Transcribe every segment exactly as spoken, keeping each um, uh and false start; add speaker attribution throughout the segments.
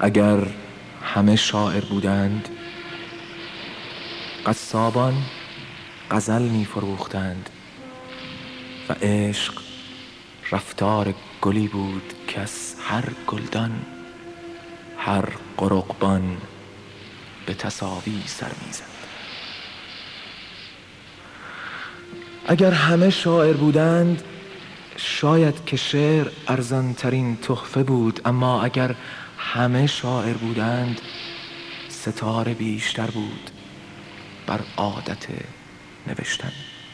Speaker 1: اگر همه شاعر بودند، قصابان غزل می فروختند و عشق رفتار گلی بود که از هر گلدان هر قرقبان به تساوی سر می زد. اگر همه شاعر بودند، شاید که شعر ارزان ترین تحفه بود، اما اگر همه شاعر بودند، ستاره بیشتر بود بر عادت نوشتن.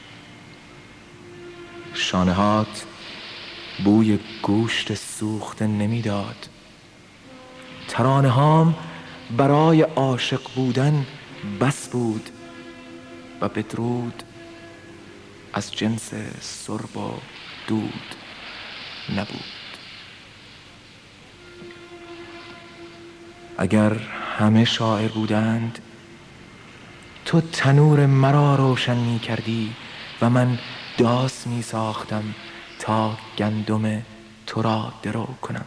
Speaker 1: شانهات بوی گوشت سوخته نمیداد. ترانه هام برای عاشق بودن بس بود و بدرود از جنس سرب و دود نبود. اگر همه شاعر بودند، تو تنور مرا روشن می کردی و من داس می ساختم تا گندم تو را درو کنم.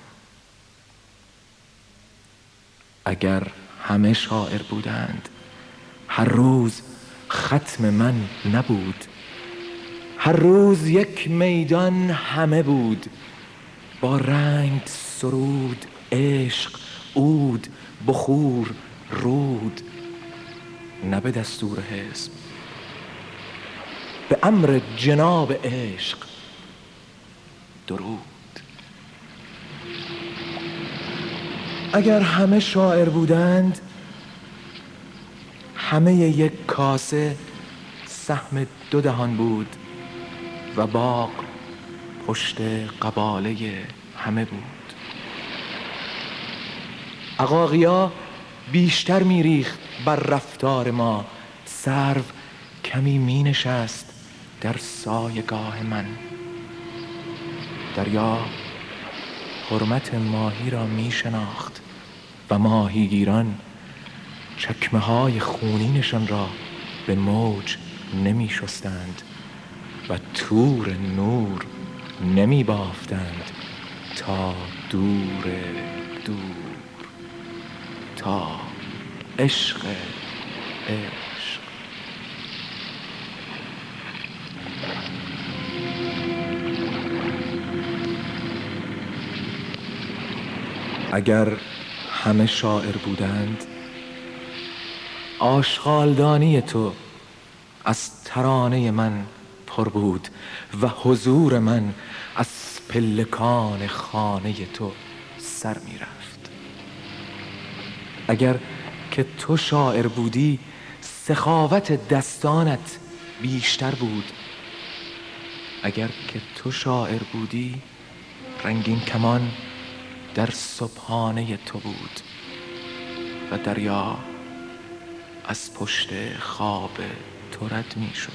Speaker 1: اگر همه شاعر بودند، هر روز ختم من نبود. هر روز یک میدان همه بود، با رنگ، سرود، عشق، عود، بخور، رود. نه به دستور حزب، به امر جناب عشق درود. اگر همه شاعر بودند، همه یک کاسه سهم دو دهان بود و باغ پشت قباله همه بود. عقاقیا بیشتر میریخت بر رفتار ما، سرو کمی می نشست در سایگاه من. دریا حرمت ماهی را می شناخت و ماهیگیران چکمه های خونینشان را به موج نمی شستند و تور نور نمی بافتند تا دور دور، تا عشق عشق. اگر همه شاعر بودند، آشغالدانی تو از ترانه من پر بود و حضور من از پلکان خانه تو سر می رفت. اگر که تو شاعر بودی، سخاوت دستانت بیشتر بود. اگر که تو شاعر بودی، رنگین کمان در صبحانه تو بود و دریا از پشت خواب تو رد می شد.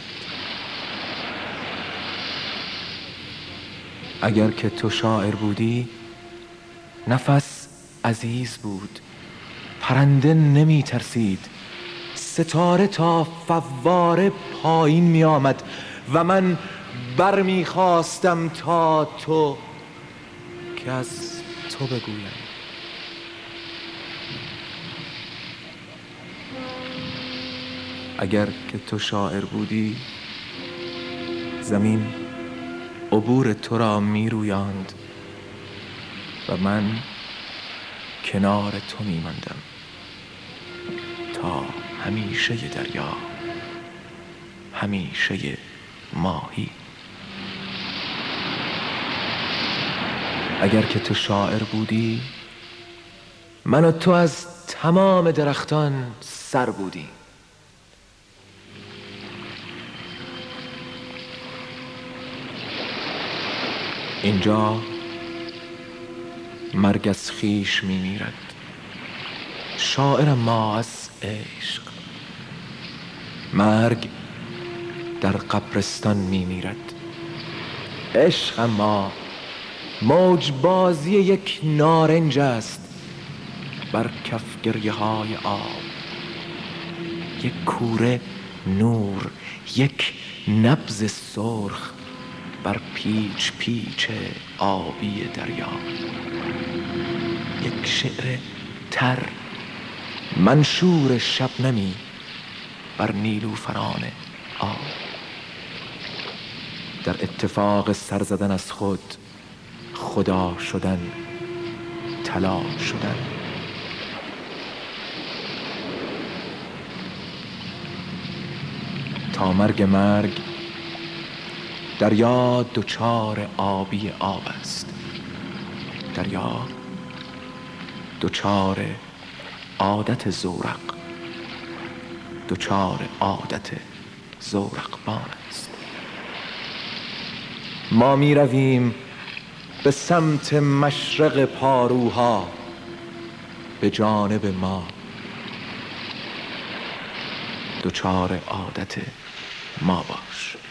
Speaker 1: اگر که تو شاعر بودی، نفس عزیز بود، پرنده نمی ترسید، ستاره تا فواره پایین می آمد و من بر می خواستم تا تو که از تو بگویم. اگر که تو شاعر بودی، زمین عبور تو را می رویاند و من کنار تو می ماندم تا همیشه دریا، همیشه ماهی. اگر که تو شاعر بودی، من و تو از تمام درختان سر بودی. اینجا مرگ از خویش می میرد، شاعر ما از عشق. مرگ در قبرستان می میرد، عشق ما موج بازی یک نارنج است بر کف گریه های آب. یک کوره نور، یک نبض سرخ بر پیچ پیچ آبی دریا. یک شعر تر منشور شبنمی بر نیلوفران آب. در اتفاق سر زدن از خود خدا شدن، طلا شدن. تا مرگ مرگ دریا دوچار آبی آب است. دریا دوچار عادت زورق، دوچار عادت زورقبان است. ما می رویم به سمت مشرق پاروها، به جانب ما دوچار عادت ما باش.